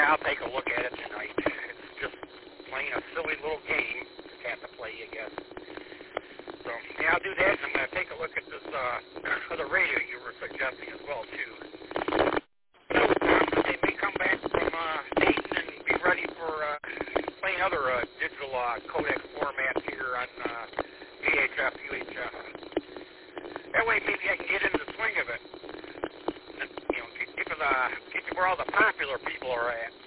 I'll take a look at it tonight. It's just plain a silly little game to have to play, I guess. So, yeah, I'll do that, and I'm going to take a look at this other radio you were suggesting as well, too. They may come back from Dayton and be ready for playing other digital codec formats here on VHF, UHF. That way, maybe I can get into the swing of it. And, get to where all the popular people are at.